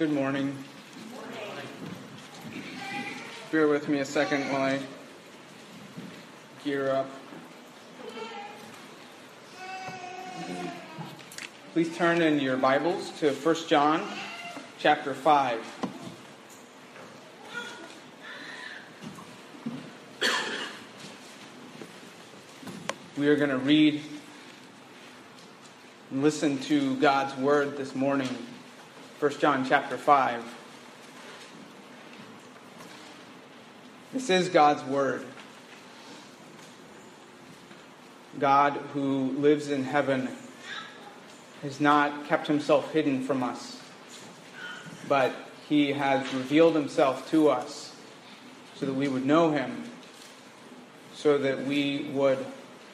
Good morning. Bear with me a second while I gear up. Please turn in your Bibles to 1 John chapter 5. We are going to read and listen to God's Word this morning. 1 John chapter 5. This is God's Word. God who lives in heaven has not kept himself hidden from us, but he has revealed himself to us so that we would know him, so that we would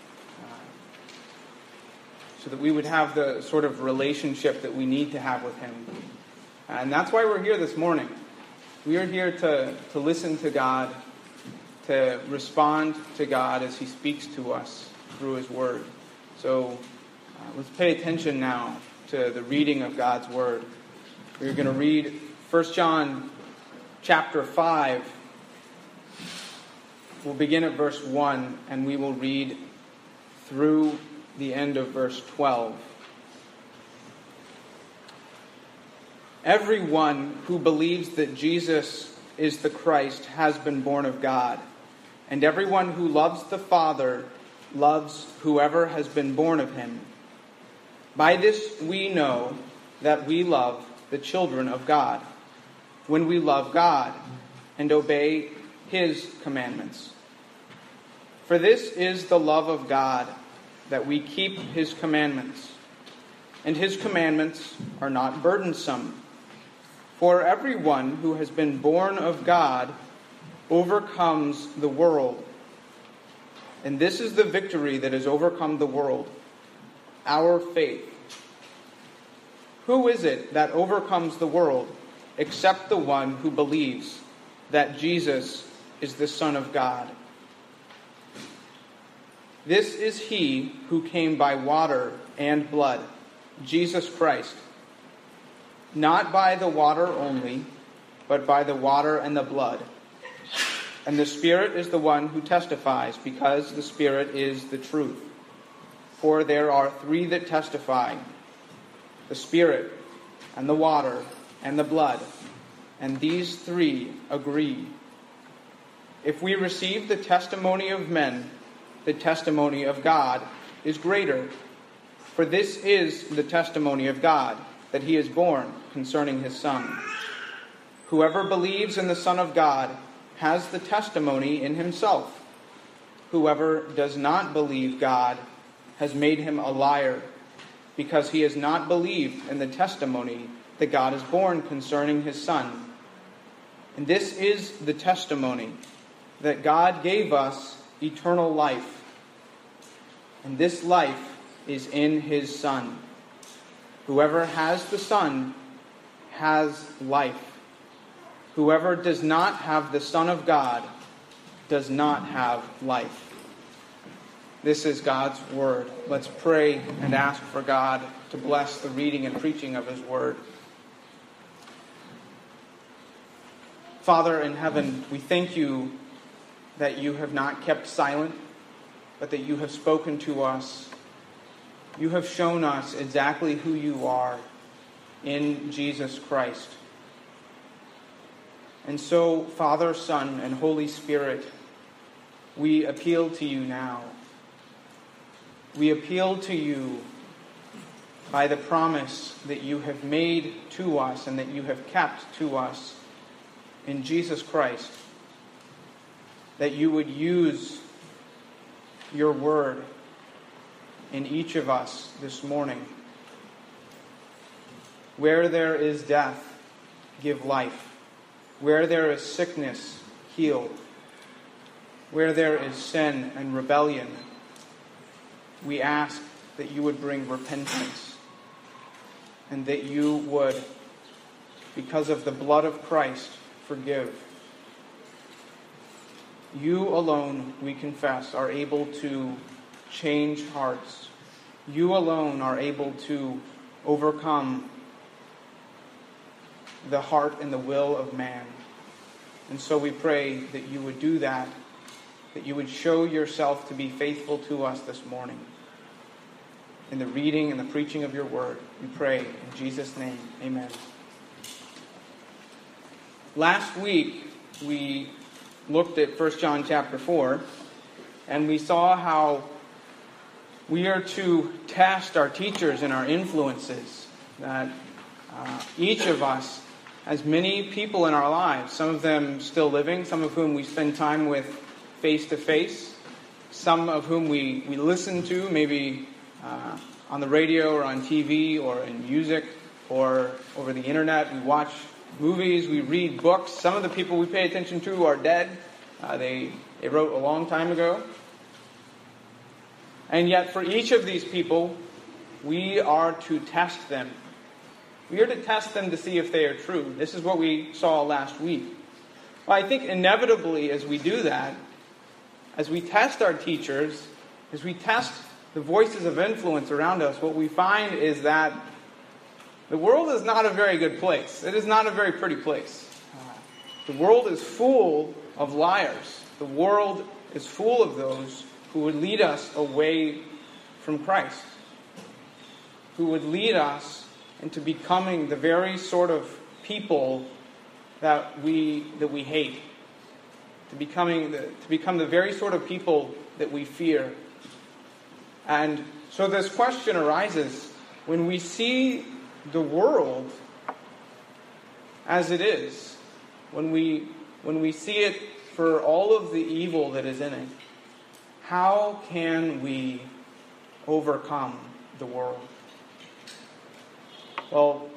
have the sort of relationship that we need to have with him. And that's why we're here this morning. We are here to listen to God, to respond to God as he speaks to us through his word. So let's pay attention now to the reading of God's word. We're going to read 1 John chapter 5. We'll begin at verse 1 and we will read through the end of verse 12. Everyone who believes that Jesus is the Christ has been born of God, and everyone who loves the Father loves whoever has been born of him. By this we know that we love the children of God, when we love God and obey his commandments. For this is the love of God, that we keep his commandments. And his commandments are not burdensome. For everyone who has been born of God overcomes the world. And this is the victory that has overcome the world, our faith. Who is it that overcomes the world except the one who believes that Jesus is the Son of God? This is he who came by water and blood, Jesus Christ. Not by the water only, but by the water and the blood. And the Spirit is the one who testifies, because the Spirit is the truth. For there are three that testify, the Spirit, and the water, and the blood. And these three agree. If we receive the testimony of men, the testimony of God is greater. For this is the testimony of God, that he is born concerning his Son. Whoever believes in the Son of God has the testimony in himself. Whoever does not believe God has made him a liar, because he has not believed in the testimony that God is born concerning his Son. And this is the testimony, that God gave us eternal life, and this life is in his Son. Whoever has the Son has life. Whoever does not have the Son of God does not have life. This is God's word. Let's pray and ask for God to bless the reading and preaching of his word. Father in heaven, we thank you that you have not kept silent, but that you have spoken to us. You have shown us exactly who you are in Jesus Christ. And so, Father, Son, and Holy Spirit, we appeal to you now. We appeal to you by the promise that you have made to us and that you have kept to us in Jesus Christ, that you would use your word in each of us this morning. Where there is death, give life. Where there is sickness, heal. Where there is sin and rebellion, we ask that you would bring repentance, and that you would, because of the blood of Christ, forgive. You alone, we confess, are able to change hearts. You alone are able to overcome the heart and the will of man. And so we pray that you would do that you would show yourself to be faithful to us this morning. In the reading and the preaching of your word, we pray in Jesus' name, amen. Last week, we looked at 1 John chapter 4, and we saw how we are to test our teachers and our influences. That each of us has many people in our lives, some of them still living, some of whom we spend time with face to face, some of whom we listen to, maybe on the radio or on TV or in music or over the internet. We watch movies, we read books. Some of the people we pay attention to are dead. They wrote a long time ago. And yet for each of these people, we are to test them. We are to test them to see if they are true. This is what we saw last week. Well, I think inevitably as we do that, as we test our teachers, as we test the voices of influence around us, what we find is that the world is not a very good place. It is not a very pretty place. The world is full of liars. The world is full of those who would lead us away from Christ, who would lead us into becoming the very sort of people that we hate, to become the very sort of people that we fear. And so this question arises, when we see the world as it is, when we see it for all of the evil that is in it, how can we overcome the world? Well,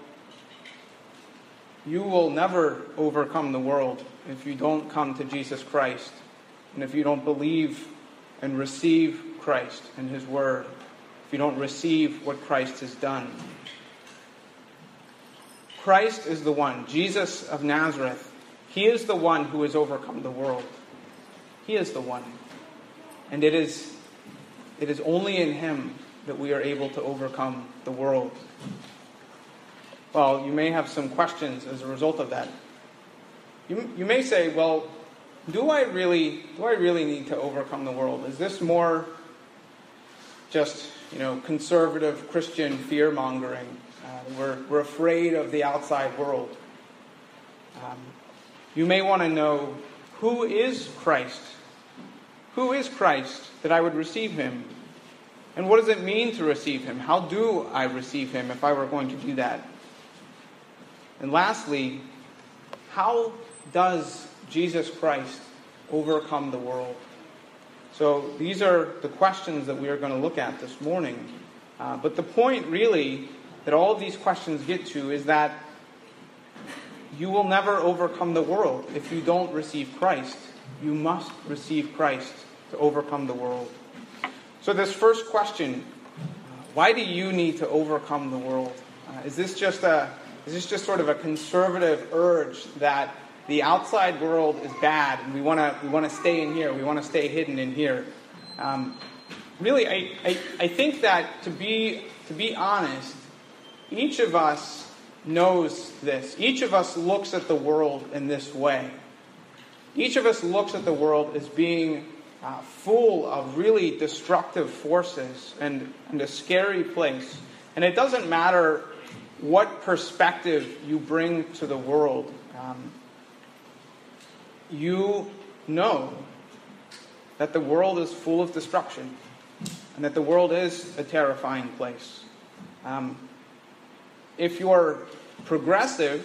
you will never overcome the world if you don't come to Jesus Christ, and if you don't believe and receive Christ and His Word, if you don't receive what Christ has done. Christ is the one, Jesus of Nazareth. He is the one who has overcome the world. He is the one. And it is only in Him that we are able to overcome the world. Well, you may have some questions as a result of that. You may say, well, do I really need to overcome the world? Is this more just, conservative Christian fear-mongering? We're afraid of the outside world. You may want to know, who is Christ? Who is Christ that I would receive Him? And what does it mean to receive Him? How do I receive Him if I were going to do that? And lastly, how does Jesus Christ overcome the world? So these are the questions that we are going to look at this morning. But the point really that all of these questions get to is that you will never overcome the world if you don't receive Christ. You must receive Christ to overcome the world. So this first question, why do you need to overcome the world? Is this just sort of a conservative urge that the outside world is bad and we want to stay in here, we want to stay hidden in here? Really, I think that to be honest, each of us knows this. Each of us looks at the world in this way. Each of us looks at the world as being full of really destructive forces and a scary place. And it doesn't matter what perspective you bring to the world. You know that the world is full of destruction and that the world is a terrifying place. If you're progressive,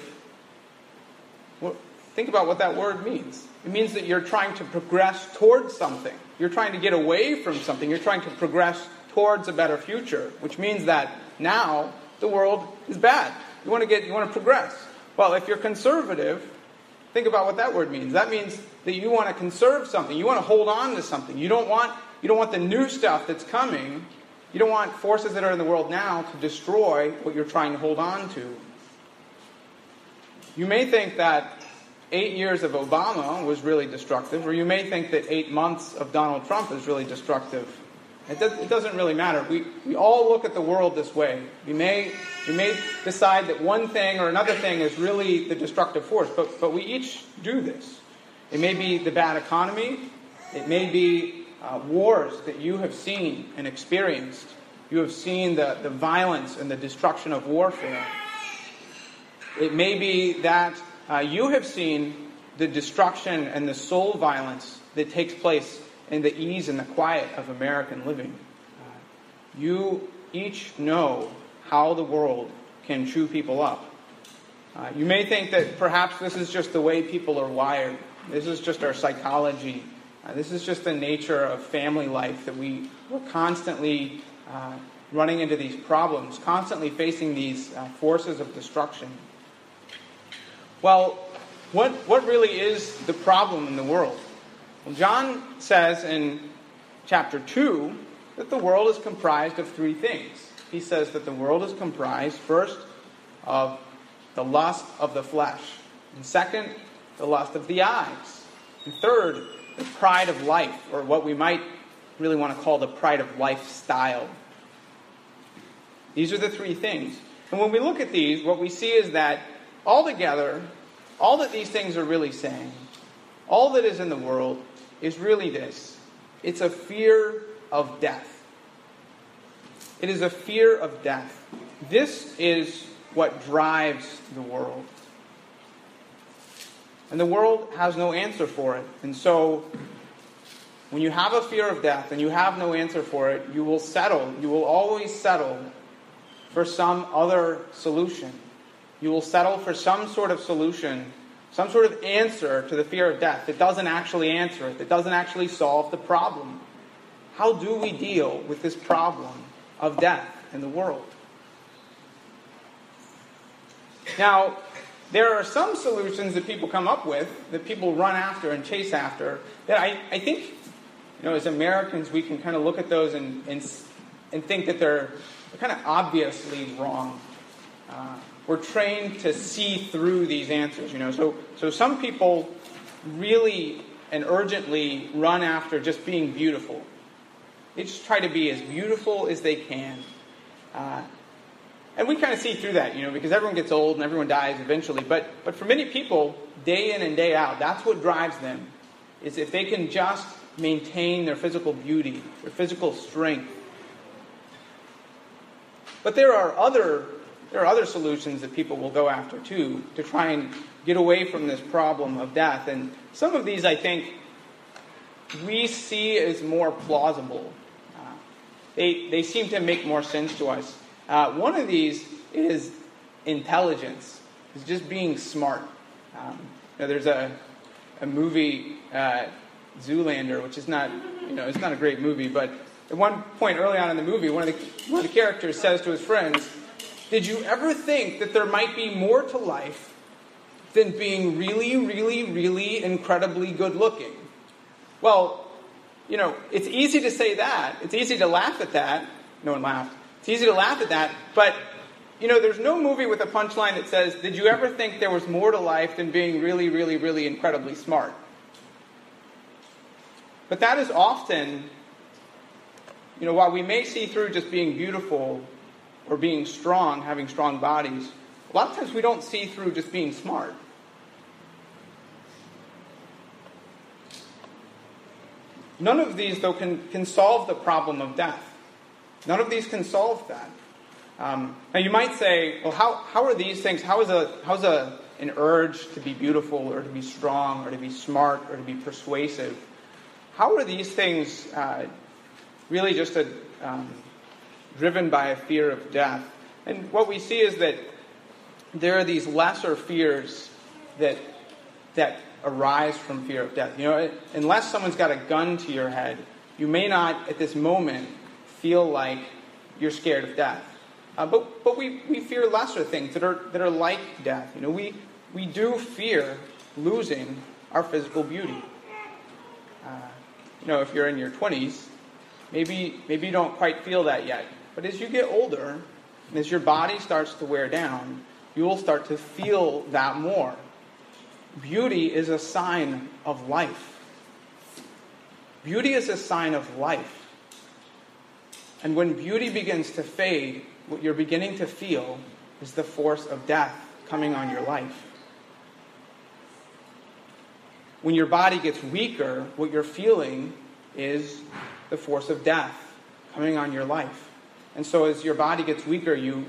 think about what that word means. It means that you're trying to progress towards something. You're trying to get away from something. You're trying to progress towards a better future, which means that now the world is bad. You want to progress. Well, if you're conservative, think about what that word means. That means that you want to conserve something. You want to hold on to something. You don't want the new stuff that's coming. You don't want forces that are in the world now to destroy what you're trying to hold on to. You may think that 8 years of Obama was really destructive, or you may think that 8 months of Donald Trump is really destructive. It doesn't really matter. We all look at the world this way. We may We may decide that one thing or another thing is really the destructive force, but we each do this. It may be the bad economy. It may be wars that you have seen and experienced. You have seen the violence and the destruction of warfare. It may be that you have seen the destruction and the soul violence that takes place in the ease and the quiet of American living. You each know how the world can chew people up. You may think that perhaps this is just the way people are wired. This is just our psychology. This is just the nature of family life, that we're constantly running into these problems, constantly facing these forces of destruction. Well, what really is the problem in the world? Well, John says in chapter 2 that the world is comprised of three things. He says that the world is comprised, first, of the lust of the flesh, and second, the lust of the eyes, and third, the pride of life, or what we might really want to call the pride of lifestyle. These are the three things. And when we look at these, what we see is that altogether, all that these things are really saying, all that is in the world, is really this. It's a fear of death. It is a fear of death. This is what drives the world. And the world has no answer for it. And so, when you have a fear of death and you have no answer for it, you will settle. You will always settle for some other solution. You will settle for some sort of solution, some sort of answer to the fear of death that doesn't actually answer it, that doesn't actually solve the problem. How do we deal with this problem of death in the world? Now, there are some solutions that people come up with, that people run after and chase after, that I think, as Americans, we can kind of look at those and think that they're kind of obviously wrong. We're trained to see through these answers, So some people really and urgently run after just being beautiful. They just try to be as beautiful as they can. And we kind of see through that, because everyone gets old and everyone dies eventually. But for many people, day in and day out, that's what drives them, is if they can just maintain their physical beauty, their physical strength. But there are other solutions that people will go after too, to try and get away from this problem of death. And some of these, I think, we see as more plausible. They seem to make more sense to us. One of these is intelligence. It's just being smart. There's a movie, Zoolander, which is not, it's not a great movie, but at one point early on in the movie, one of the characters says to his friends, "Did you ever think that there might be more to life than being really, really, really incredibly good looking?" Well, it's easy to say that. It's easy to laugh at that. No one laughed. It's easy to laugh at that, but, there's no movie with a punchline that says, "Did you ever think there was more to life than being really, really, really incredibly smart?" But that is often, while we may see through just being beautiful or being strong, having strong bodies, a lot of times we don't see through just being smart. None of these, though, can solve the problem of death. None of these can solve that. Now you might say, well, how are these things, how's an urge to be beautiful or to be strong or to be smart or to be persuasive, how are these things really just driven by a fear of death? And what we see is that there are these lesser fears that arise from fear of death. Unless someone's got a gun to your head, you may not at this moment feel like you're scared of death. But we fear lesser things that are like death. We do fear losing our physical beauty. If you're in your 20s, maybe you don't quite feel that yet. But as you get older, and as your body starts to wear down, you will start to feel that more. Beauty is a sign of life. Beauty is a sign of life. And when beauty begins to fade, what you're beginning to feel is the force of death coming on your life. When your body gets weaker, what you're feeling is the force of death coming on your life. And so as your body gets weaker, you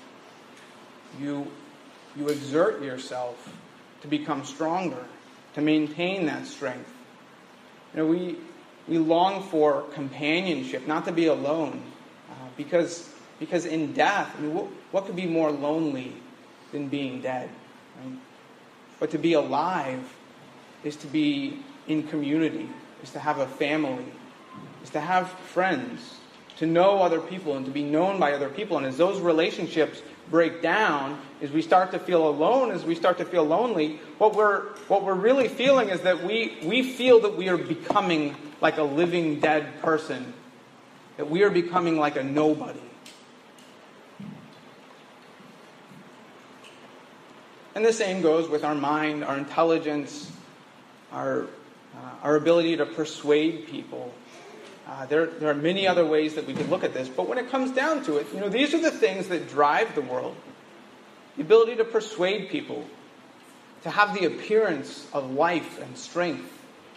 exert yourself to become stronger, to maintain that strength. We long for companionship, not to be alone, because in death, what could be more lonely than being dead? Right? But to be alive is to be in community, is to have a family, is to have friends, to know other people and to be known by other people. And as those relationships break down, as we start to feel alone, as we start to feel lonely, what we're really feeling is that we feel that we are becoming like a living dead person, that we are becoming like a nobody. And the same goes with our mind, our intelligence, our ability to persuade people. There are many other ways that we could look at this, but when it comes down to it, these are the things that drive the world. The ability to persuade people, to have the appearance of life and strength.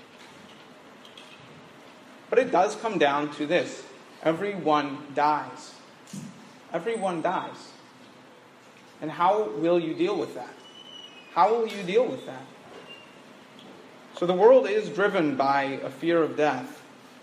But it does come down to this. Everyone dies. Everyone dies. And how will you deal with that? How will you deal with that? So the world is driven by a fear of death.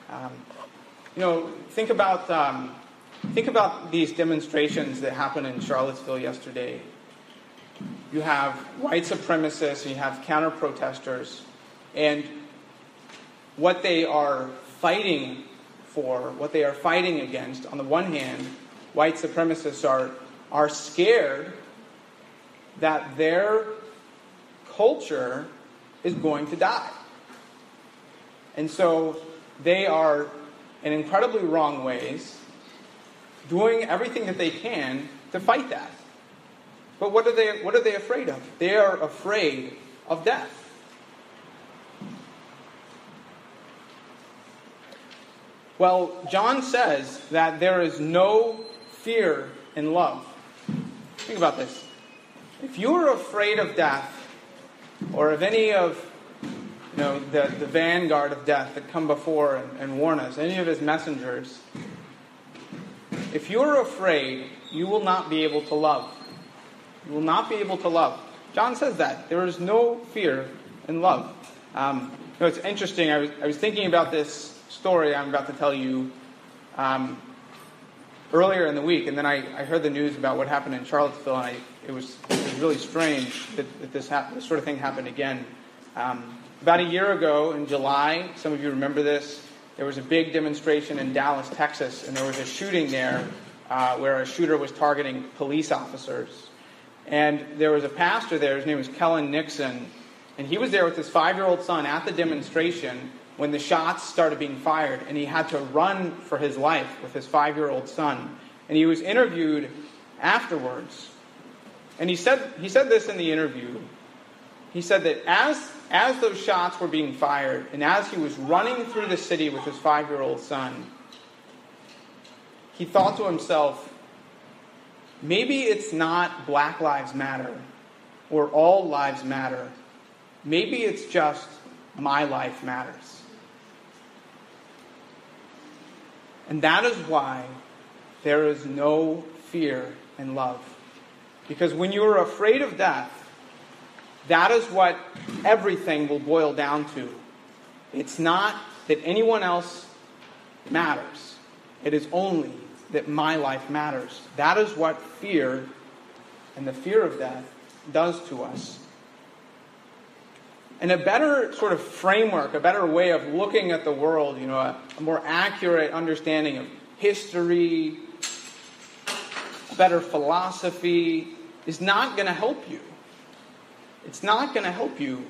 Think about these demonstrations that happened in Charlottesville yesterday. You have white supremacists and you have counter-protesters. And what they are fighting for, what they are fighting against, on the one hand, white supremacists are scared that their culture is going to die. And so they are, in incredibly wrong ways, doing everything that they can to fight that. But what are they afraid of? They are afraid of death. Well, John says that there is no fear in love. Think about this. If you're afraid of death, or of any of the vanguard of death that come before and warn us, any of his messengers, if you're afraid, you will not be able to love. You will not be able to love. John says that. There is no fear in love. It's interesting. I was thinking about this story I'm about to tell you earlier in the week, and then I heard the news about what happened in Charlottesville, and it was really strange that this sort of thing happened again. About a year ago, in July, some of you remember this, there was a big demonstration in Dallas, Texas, and there was a shooting there where a shooter was targeting police officers. And there was a pastor there, his name was Kellen Nixon, and he was there with his 5-year-old son at the demonstration when the shots started being fired, and he had to run for his life with his 5-year-old son. And he was interviewed afterwards. And he said this in the interview. He said that as those shots were being fired, and as he was running through the city with his 5-year-old son, he thought to himself, maybe it's not Black Lives Matter or all lives matter. Maybe it's just my life matters. And that is why there is no fear in love. Because when you are afraid of death, that is what everything will boil down to. It's not that anyone else matters. It is only that my life matters. That is what fear and the fear of death does to us. And a better sort of framework, a better way of looking at the world, a more accurate understanding of history, a better philosophy, is not going to help you. It's not going to help you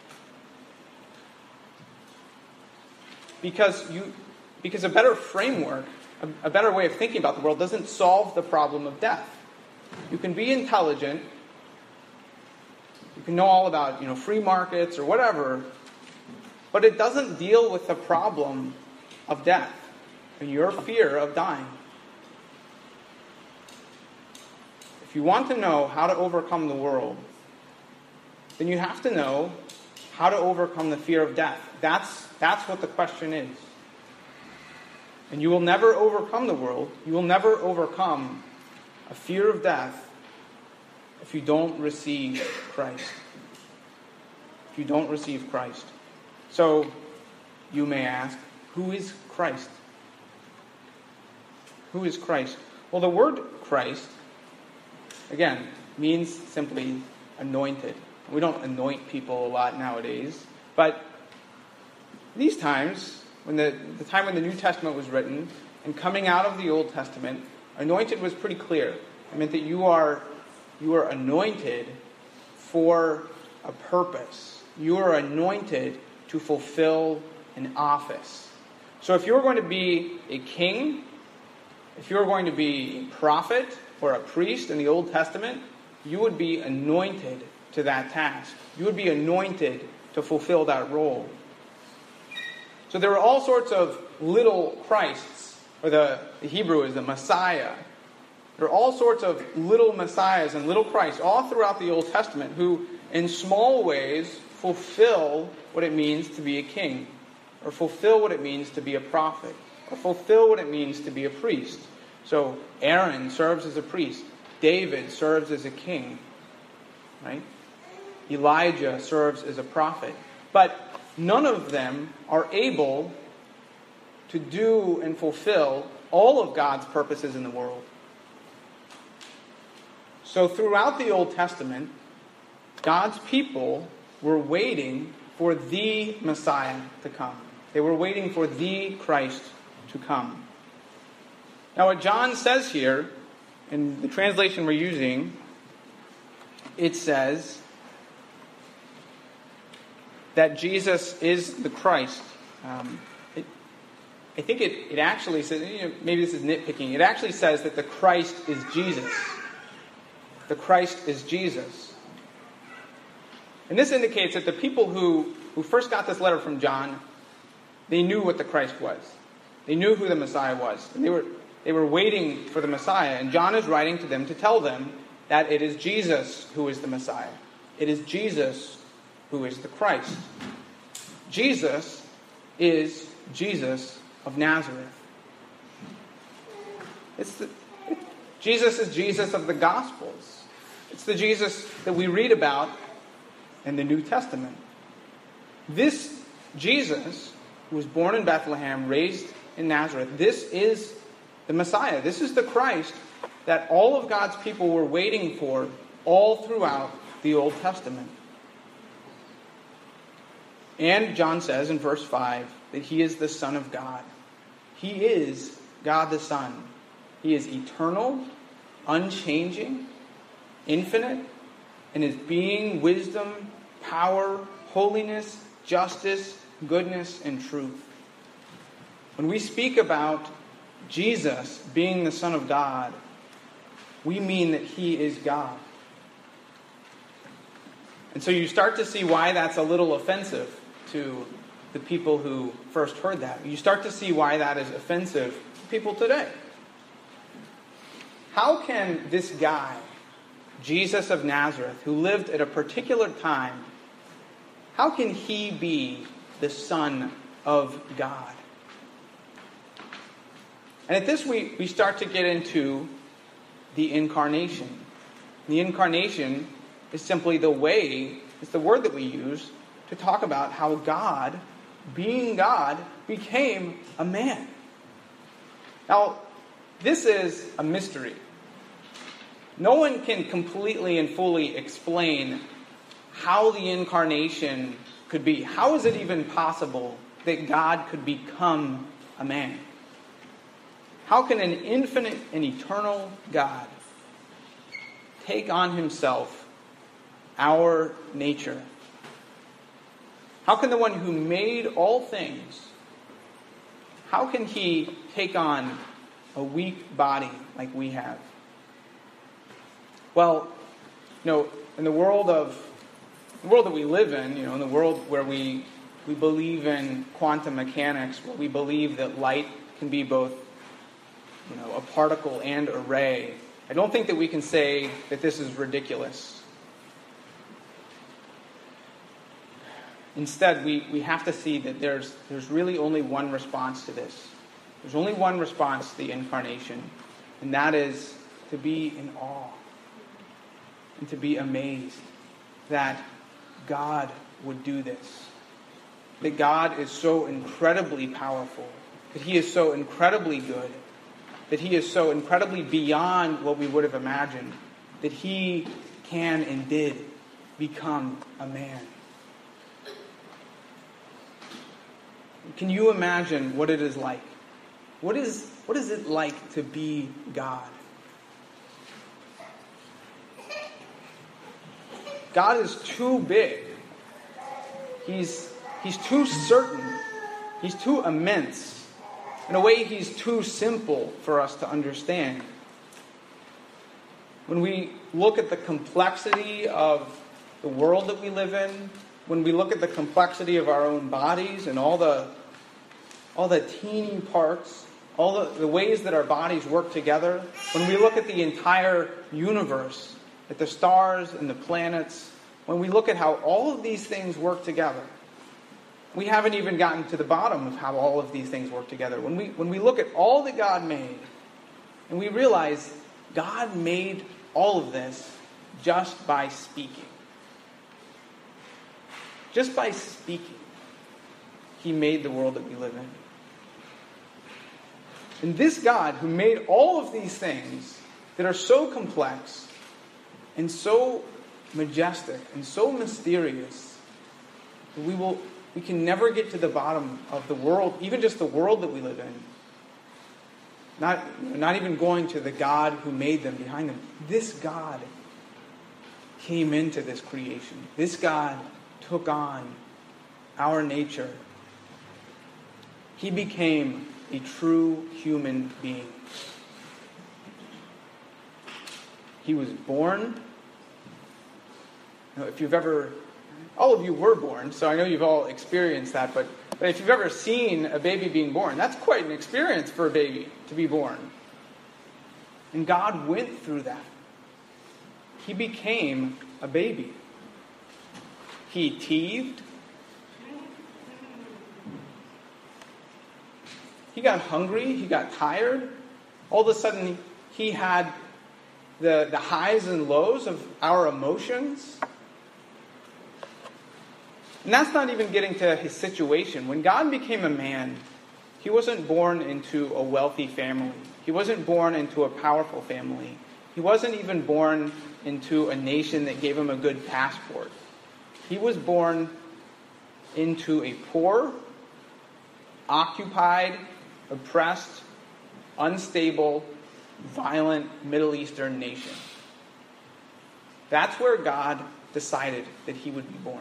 because a better framework, a better way of thinking about the world doesn't solve the problem of death. You can be intelligent, you can know all about, free markets or whatever, but it doesn't deal with the problem of death and your fear of dying. if you want to know how to overcome the world, then you have to know how to overcome the fear of death. That's what the question is. And you will never overcome the world. You will never overcome a fear of death if you don't receive Christ. If you don't receive Christ. So, you may ask, who is Christ? Who is Christ? Well, the word Christ, again, means simply anointed. We don't anoint people a lot nowadays, but these times, when the time when the New Testament was written, and coming out of the Old Testament, anointed was pretty clear. It meant that you are anointed for a purpose. You are anointed to fulfill an office. So if you're going to be a king, if you're going to be a prophet or a priest in the Old Testament, you would be anointed to that task. You would be anointed to fulfill that role. So there were all sorts of little Christs, or the Hebrew is the Messiah. There are all sorts of little Messiahs and little Christs all throughout the Old Testament who, in small ways, fulfill what it means to be a king, or fulfill what it means to be a prophet, or fulfill what it means to be a priest. So Aaron serves as a priest. David serves as a king. Right? Elijah serves as a prophet. But none of them are able to do and fulfill all of God's purposes in the world. So throughout the Old Testament, God's people were waiting for the Messiah to come. They were waiting for the Christ to come. Now what John says here, in the translation we're using, it says that Jesus is the Christ. I think it actually says, maybe this is nitpicking, it actually says that the Christ is Jesus. The Christ is Jesus. And this indicates that the people who first got this letter from John, they knew what the Christ was. They knew who the Messiah was. And they were waiting for the Messiah. And John is writing to them to tell them that it is Jesus who is the Messiah. It is Jesus who is the Christ. Jesus is Jesus of Nazareth. Jesus is Jesus of the Gospels. It's the Jesus that we read about in the New Testament. This Jesus, who was born in Bethlehem, raised in Nazareth, this is the Messiah. This is the Christ that all of God's people were waiting for all throughout the Old Testament. And John says in verse 5 that he is the Son of God. He is God the Son. He is eternal, unchanging, infinite, in his being, wisdom, power, holiness, justice, goodness, and truth. When we speak about Jesus being the Son of God, we mean that he is God. And so you start to see why that's a little offensive to the people who first heard that. You start to see why that is offensive to people today. How can this guy, Jesus of Nazareth, who lived at a particular time, how can he be the Son of God? And at this we start to get into the incarnation. The incarnation is simply the way, it's the word that we use to talk about how God, being God, became a man. Now, this is a mystery. No one can completely and fully explain how the incarnation could be. How is it even possible that God could become a man? How can an infinite and eternal God take on himself our nature? How can the one who made all things, how can he take on a weak body like we have? Well, in the world that we live in, in the world where we believe in quantum mechanics, where we believe that light can be both, a particle and a ray, I don't think that we can say that this is ridiculous. Instead, we have to see that there's really only one response to this. There's only one response to the incarnation, and that is to be in awe and to be amazed that God would do this. That God is so incredibly powerful, that He is so incredibly good, that He is so incredibly beyond what we would have imagined, that He can and did become a man. Can you imagine what it is like? What is it like to be God? God is too big. He's too certain. He's too immense. In a way, He's too simple for us to understand. When we look at the complexity of the world that we live in, when we look at the complexity of our own bodies and all the teeny parts, all the ways that our bodies work together, when we look at the entire universe, at the stars and the planets, when we look at how all of these things work together, we haven't even gotten to the bottom of how all of these things work together. When we look at all that God made, and we realize God made all of this just by speaking. Just by speaking, He made the world that we live in. And this God who made all of these things that are so complex and so majestic and so mysterious, that we can never get to the bottom of the world, even just the world that we live in. Not even going to the God who made them behind them. This God came into this creation. This God took on our nature. He became a true human being. He was born. If you've ever, all of you were born, so I know you've all experienced that, but if you've ever seen a baby being born, that's quite an experience for a baby to be born. And God went through that. He became a baby. He teethed. He got hungry. He got tired. All of a sudden, he had the highs and lows of our emotions. And that's not even getting to his situation. When God became a man, He wasn't born into a wealthy family. He wasn't born into a powerful family. He wasn't even born into a nation that gave Him a good passport. He was born into a poor, occupied, oppressed, unstable, violent Middle Eastern nation. That's where God decided that He would be born.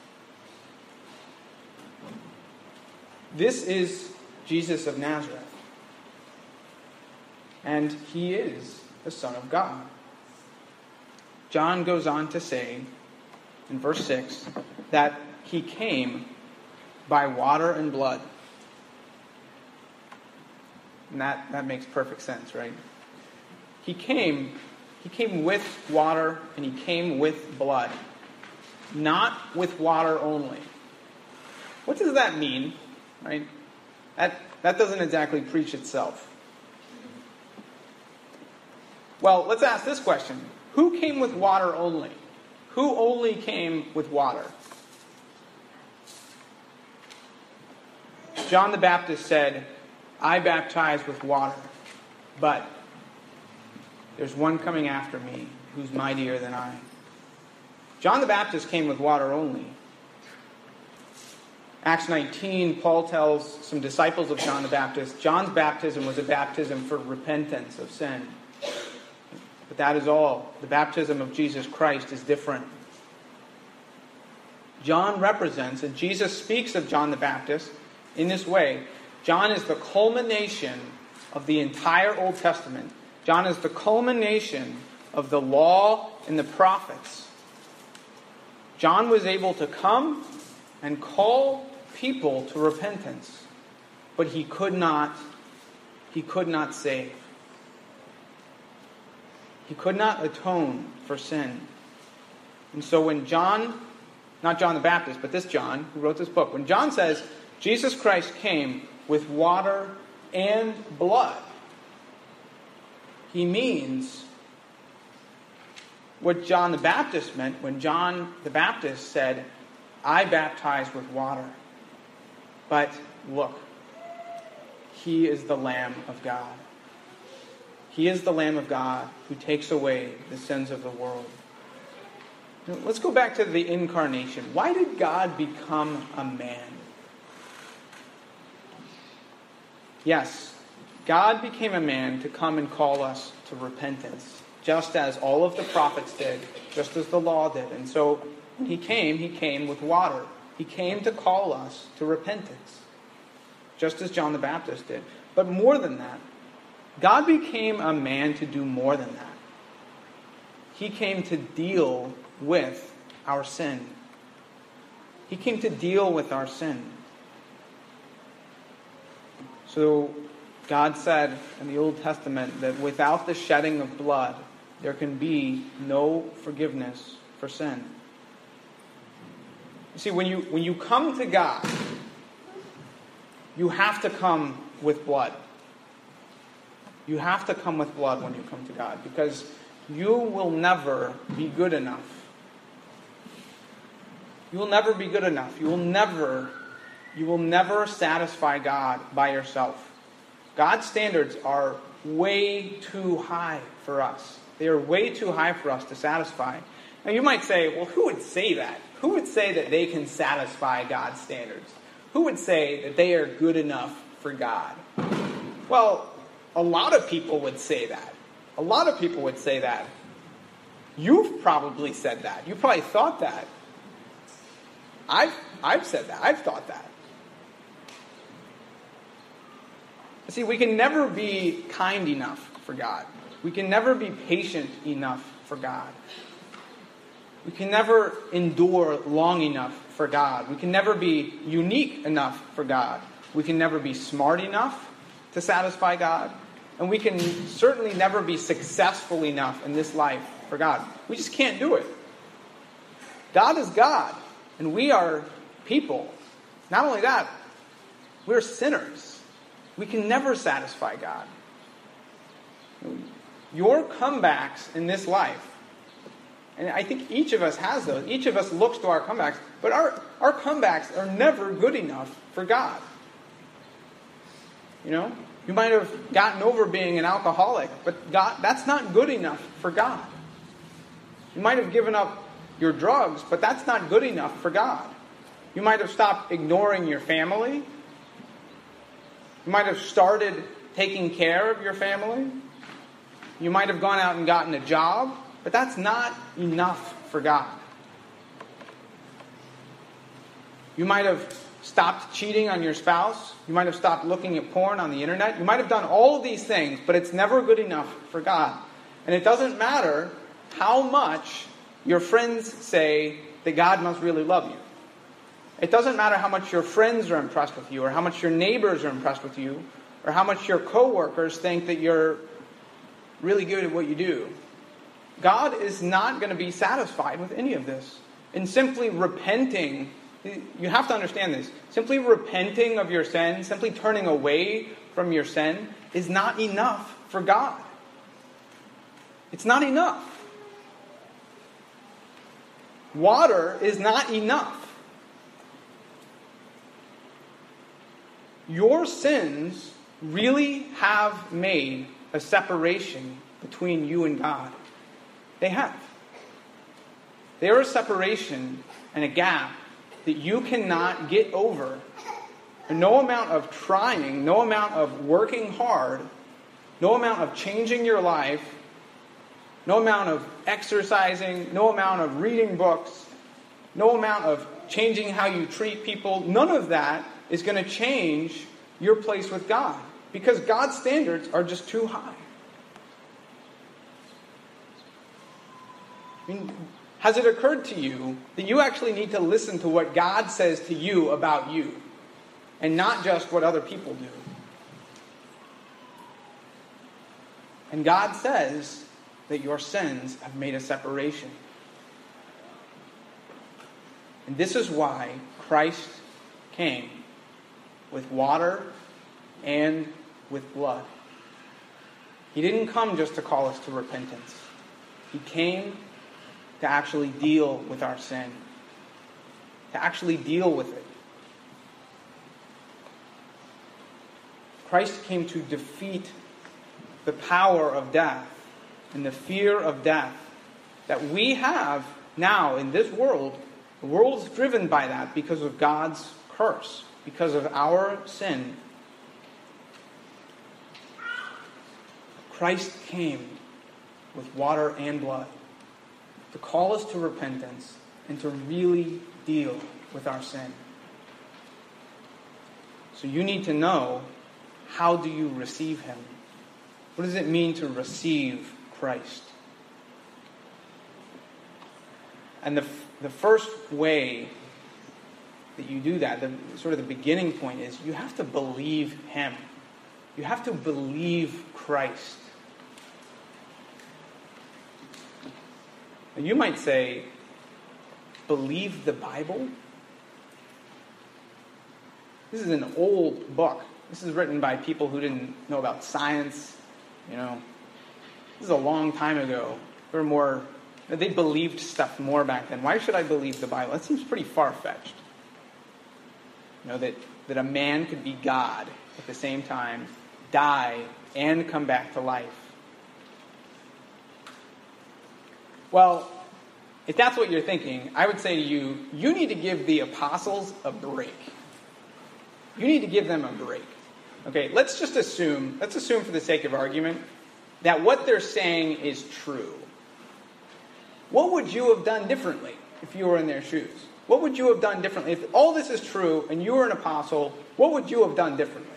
This is Jesus of Nazareth. And He is the Son of God. John goes on to say in verse 6 that He came by water and blood. And that makes perfect sense, right? He came with water and He came with blood. Not with water only. What does that mean? Right? That doesn't exactly preach itself. Well, let's ask this question. Who came with water only? Who only came with water? John the Baptist said, I baptize with water, but there's one coming after me who's mightier than I. John the Baptist came with water only. Acts 19, Paul tells some disciples of John the Baptist, John's baptism was a baptism for repentance of sin. But that is all. The baptism of Jesus Christ is different. John represents, and Jesus speaks of John the Baptist in this way. John is the culmination of the entire Old Testament. John is the culmination of the law and the prophets. John was able to come and call people to repentance, but he could not save. He could not atone for sin. And so when John, not John the Baptist, but this John who wrote this book, when John says Jesus Christ came with water and blood, he means what John the Baptist meant when John the Baptist said, I baptize with water. But look, he is the Lamb of God. He is the Lamb of God who takes away the sins of the world. Now, let's go back to the incarnation. Why did God become a man? Yes, God became a man to come and call us to repentance, just as all of the prophets did, just as the law did. And so when he came with water. He came to call us to repentance, just as John the Baptist did. But more than that, God became a man to do more than that. He came to deal with our sin. He came to deal with our sin. So God said in the Old Testament that without the shedding of blood, there can be no forgiveness for sin. You see, when you come to God, you have to come with blood. You have to come with blood when you come to God, because you will never be good enough. You will never be good enough. You will never satisfy God by yourself. God's standards are way too high for us. They are way too high for us to satisfy. Now you might say, well, who would say that? Who would say that they can satisfy God's standards? Who would say that they are good enough for God? Well, a lot of people would say that. A lot of people would say that. You've probably said that. You probably thought that. I've said that. I've thought that. See, we can never be kind enough for God. We can never be patient enough for God. We can never endure long enough for God. We can never be unique enough for God. We can never be smart enough to satisfy God. And we can certainly never be successful enough in this life for God. We just can't do it. God is God, and we are people. Not only that, we're sinners. We can never satisfy God. Your comebacks in this life, and I think each of us has those. Each of us looks to our comebacks, but our comebacks are never good enough for God. You know? You might have gotten over being an alcoholic, but God, that's not good enough for God. You might have given up your drugs, but that's not good enough for God. You might have stopped ignoring your family. You might have started taking care of your family. You might have gone out and gotten a job, but that's not enough for God. You might have stopped cheating on your spouse. You might have stopped looking at porn on the internet. You might have done all of these things, but it's never good enough for God. And it doesn't matter how much your friends say that God must really love you. It doesn't matter how much your friends are impressed with you, or how much your neighbors are impressed with you, or how much your coworkers think that you're really good at what you do. God is not going to be satisfied with any of this. And simply repenting, you have to understand this, simply repenting of your sin, simply turning away from your sin, is not enough for God. It's not enough. Water is not enough. Your sins really have made a separation between you and God. They have. They are a separation and a gap that you cannot get over. And no amount of trying, no amount of working hard, no amount of changing your life, no amount of exercising, no amount of reading books, no amount of changing how you treat people, none of that is going to change your place with God. Because God's standards are just too high. I mean, has it occurred to you that you actually need to listen to what God says to you about you, and not just what other people do? And God says that your sins have made a separation. And this is why Christ came with water and with blood. He didn't come just to call us to repentance. He came to actually deal with our sin, to actually deal with it. Christ came to defeat the power of death and the fear of death that we have now in this world. The world is driven by that because of God's curse, because of our sin. Christ came with water and blood to call us to repentance and to really deal with our sin. So you need to know, how do you receive him? What does it mean to receive Christ? And the first way that you do that, the beginning point is you have to believe him. You have to believe Christ. You might say, believe the Bible? This is an old book. This is written by people who didn't know about science. This is a long time ago. They believed stuff more back then. Why should I believe the Bible? That seems pretty far-fetched. That a man could be God at the same time, die, and come back to life. Well, if that's what you're thinking, I would say to you, you need to give the apostles a break. You need to give them a break. Okay, let's assume for the sake of argument, that what they're saying is true. What would you have done differently if you were in their shoes? What would you have done differently? If all this is true and you were an apostle, what would you have done differently?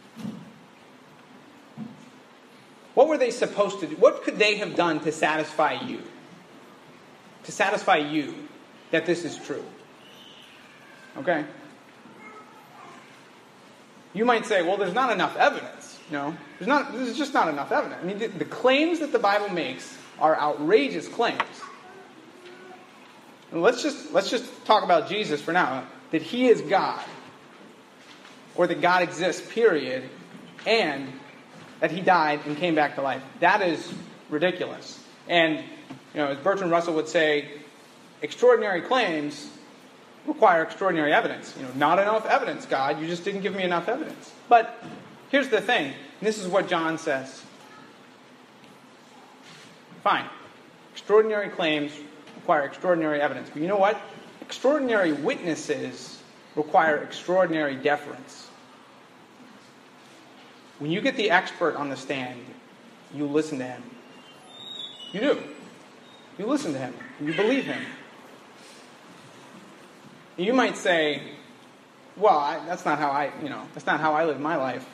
What were they supposed to do? What could they have done to satisfy you? To satisfy you that this is true. Okay? You might say, well, there's not enough evidence. There's just not enough evidence. I mean, the claims that the Bible makes are outrageous claims. And let's just talk about Jesus for now. That he is God. Or that God exists, period. And that he died and came back to life. That is ridiculous. And, as Bertrand Russell would say, extraordinary claims require extraordinary evidence. Not enough evidence, God. You just didn't give me enough evidence. But here's the thing. And this is what John says. Fine. Extraordinary claims require extraordinary evidence. But you know what? Extraordinary witnesses require extraordinary deference. When you get the expert on the stand, you listen to him. You do. You listen to him. You believe him. You might say, well, that's not how I live my life.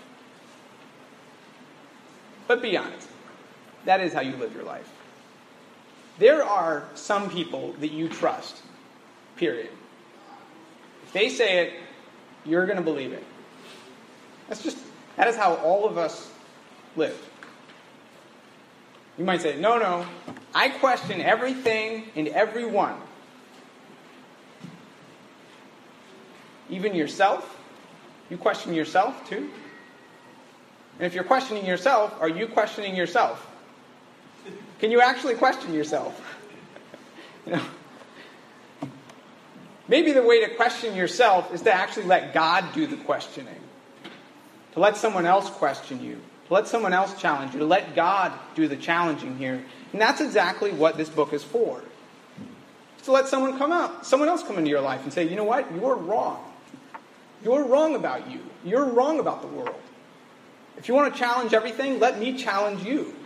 But be honest. That is how you live your life. There are some people that you trust. Period. If they say it, you're going to believe it. That is how all of us live. You might say, no, I question everything and everyone. Even yourself? You question yourself too? And if you're questioning yourself, are you questioning yourself? Can you actually question yourself? Maybe the way to question yourself is to actually let God do the questioning. To let someone else question you. To let someone else challenge you. To let God do the challenging here. And that's exactly what this book is for. It's to let someone else come into your life and say, you know what? You're wrong. You're wrong about you. You're wrong about the world. If you want to challenge everything, let me challenge you.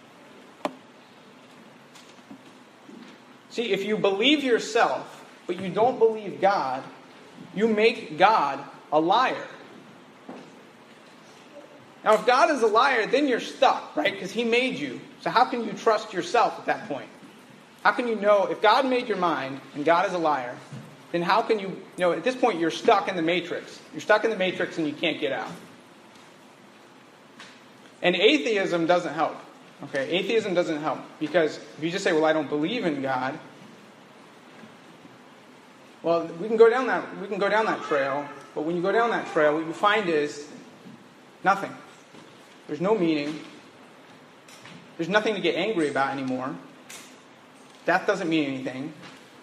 See, if you believe yourself, but you don't believe God, you make God a liar. Now, if God is a liar, then you're stuck, right? Because he made you. So how can you trust yourself at that point? How can you know, if God made your mind and God is a liar, then how can you, at this point you're stuck in the matrix. You're stuck in the matrix and you can't get out. And atheism doesn't help. Okay, atheism doesn't help, because if you just say, well, I don't believe in God, well, we can go down that trail, but when you go down that trail, what you find is nothing. There's no meaning. There's nothing to get angry about anymore. Death doesn't mean anything.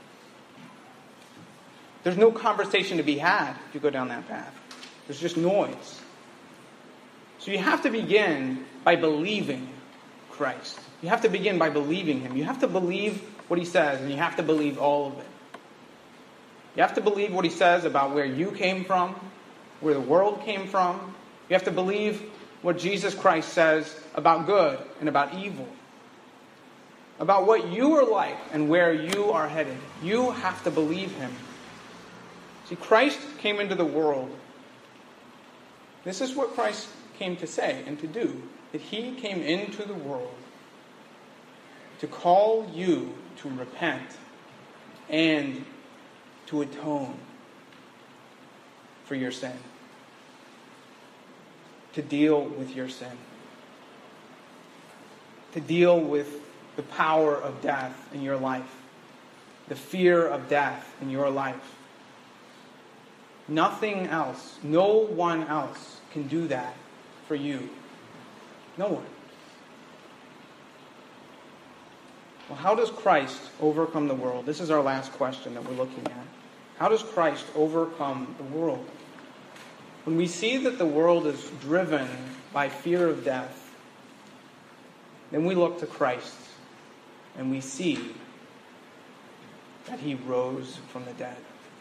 There's no conversation to be had if you go down that path. There's just noise. So you have to begin by believing Christ. You have to begin by believing Him. You have to believe what He says, and you have to believe all of it. You have to believe what He says about where you came from, where the world came from. You have to believe what Jesus Christ says about good and about evil, about what you are like and where you are headed. You have to believe Him. See, Christ came into the world. This is what Christ came to say and to do. That He came into the world to call you to repent and to atone for your sin. To deal with your sin. To deal with the power of death in your life. The fear of death in your life. Nothing else, no one else can do that for you. No one. Well, how does Christ overcome the world? This is our last question that we're looking at. How does Christ overcome the world? When we see that the world is driven by fear of death, then we look to Christ and we see that He rose from the dead.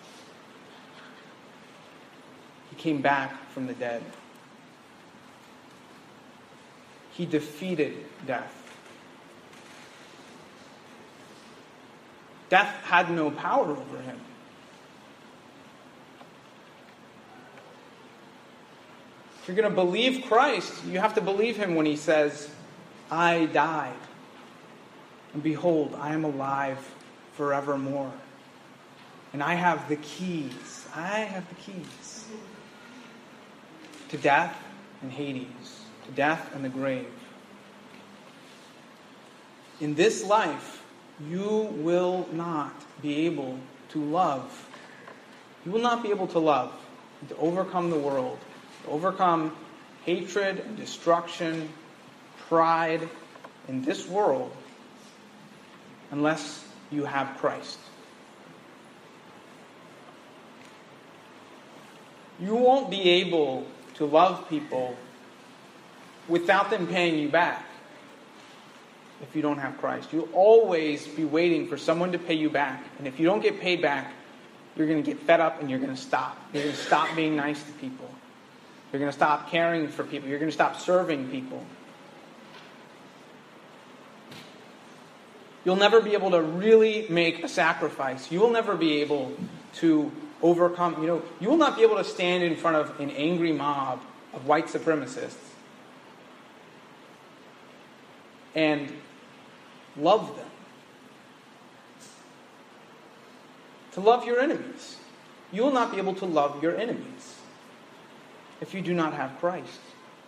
He came back from the dead. He defeated death. Death had no power over Him. If you're going to believe Christ, you have to believe Him when He says, I died, and behold, I am alive forevermore. And I have the keys. I have the keys to death and Hades, to death and the grave. In this life, you will not be able to love. You will not be able to love and to overcome the world, to overcome hatred and destruction, pride in this world, unless you have Christ. You won't be able to love people without them paying you back if you don't have Christ. You'll always be waiting for someone to pay you back. And if you don't get paid back, you're going to get fed up and you're going to stop. You're going to stop being nice to people. You're going to stop caring for people. You're going to stop serving people. You'll never be able to really make a sacrifice. You will never be able to overcome, you will not be able to stand in front of an angry mob of white supremacists and love them. To love your enemies. You will not be able to love your enemies if you do not have Christ.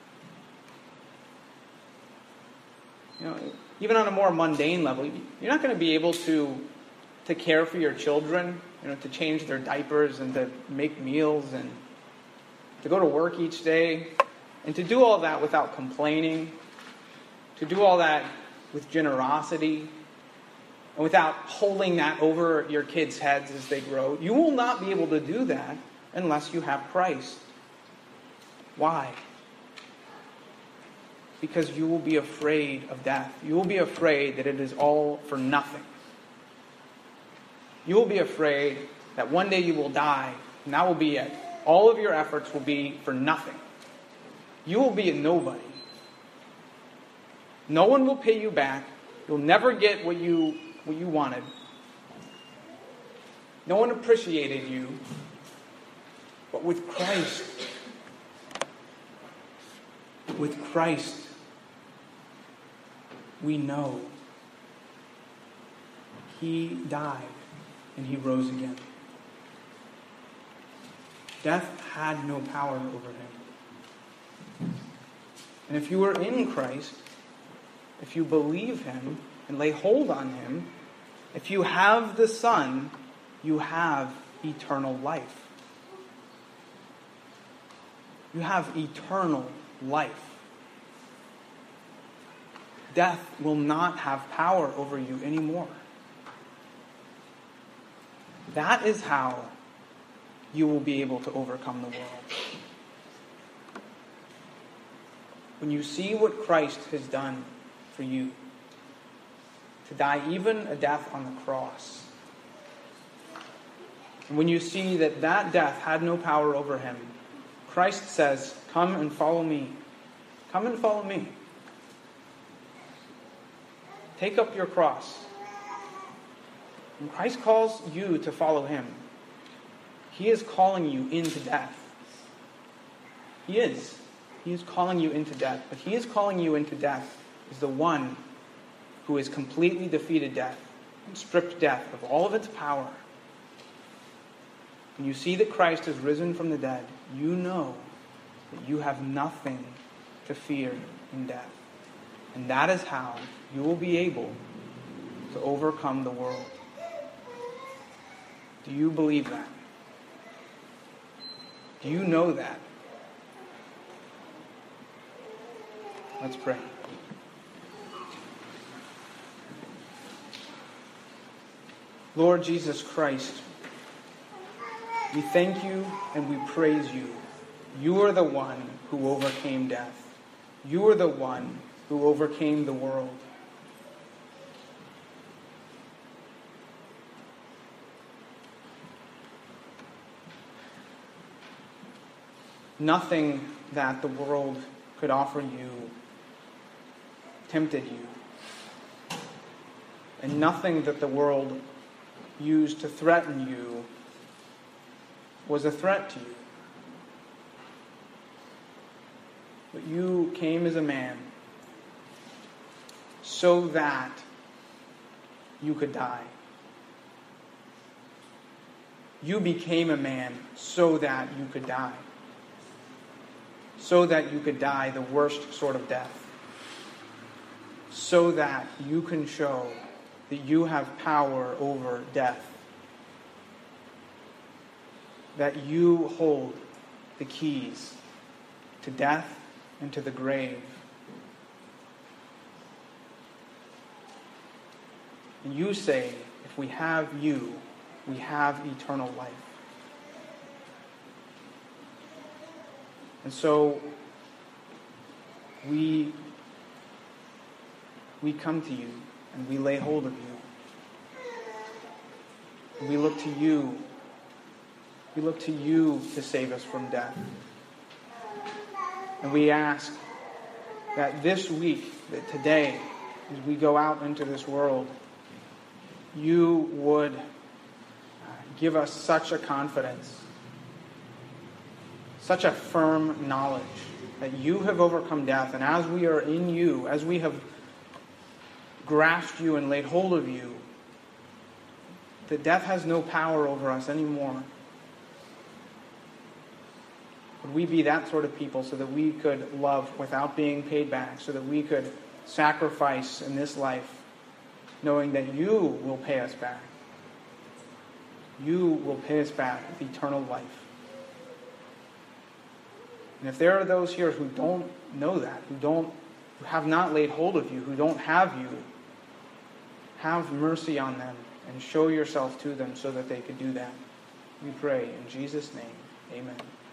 Even on a more mundane level, you're not going to be able to care for your children, to change their diapers and to make meals and to go to work each day and to do all that without complaining, to do all that with generosity and without holding that over your kids' heads as they grow. You will not be able to do that unless you have Christ. Why? Because you will be afraid of death. You will be afraid that it is all for nothing. You will be afraid that one day you will die, and that will be it. All of your efforts will be for nothing. You will be a nobody. No one will pay you back. You'll never get what you wanted. No one appreciated you. But with Christ, we know He died and He rose again. Death had no power over Him. And if you are in Christ, if you believe him and lay hold on him, if you have the Son, you have eternal life. You have eternal life. Death will not have power over you anymore. That is how you will be able to overcome the world. When you see what Christ has done for you, to die even a death on the cross, and when you see that that death had no power over him, Christ says, "Come and follow me. Come and follow me. Take up your cross." When Christ calls you to follow him, he is calling you into death. He is. He is calling you into death. But he is calling you into death as the one who has completely defeated death and stripped death of all of its power. When you see that Christ has risen from the dead, you know that you have nothing to fear in death. And that is how you will be able to overcome the world. Do you believe that? Do you know that? Let's pray. Lord Jesus Christ, we thank you and we praise you. You are the one who overcame death. You are the one who overcame the world. Nothing that the world could offer you tempted you. And nothing that the world used to threaten you was a threat to you. But you came as a man so that you could die. You became a man so that you could die. So that you could die the worst sort of death. So that you can show that you have power over death. That you hold the keys to death and to the grave. And you say, if we have you, we have eternal life. And so we come to you and we lay hold of you. And we look to you. We look to you to save us from death. And we ask that this week, that today, as we go out into this world, you would give us such a confidence, such a firm knowledge that you have overcome death. And as we are in you, as we have grasped you and laid hold of you, that death has no power over us anymore. Would we be that sort of people so that we could love without being paid back, so that we could sacrifice in this life, knowing that you will pay us back. You will pay us back with eternal life. And if there are those here who don't know that, who have not laid hold of you, who don't have you, have mercy on them and show yourself to them so that they could do that. We pray in Jesus' name. Amen.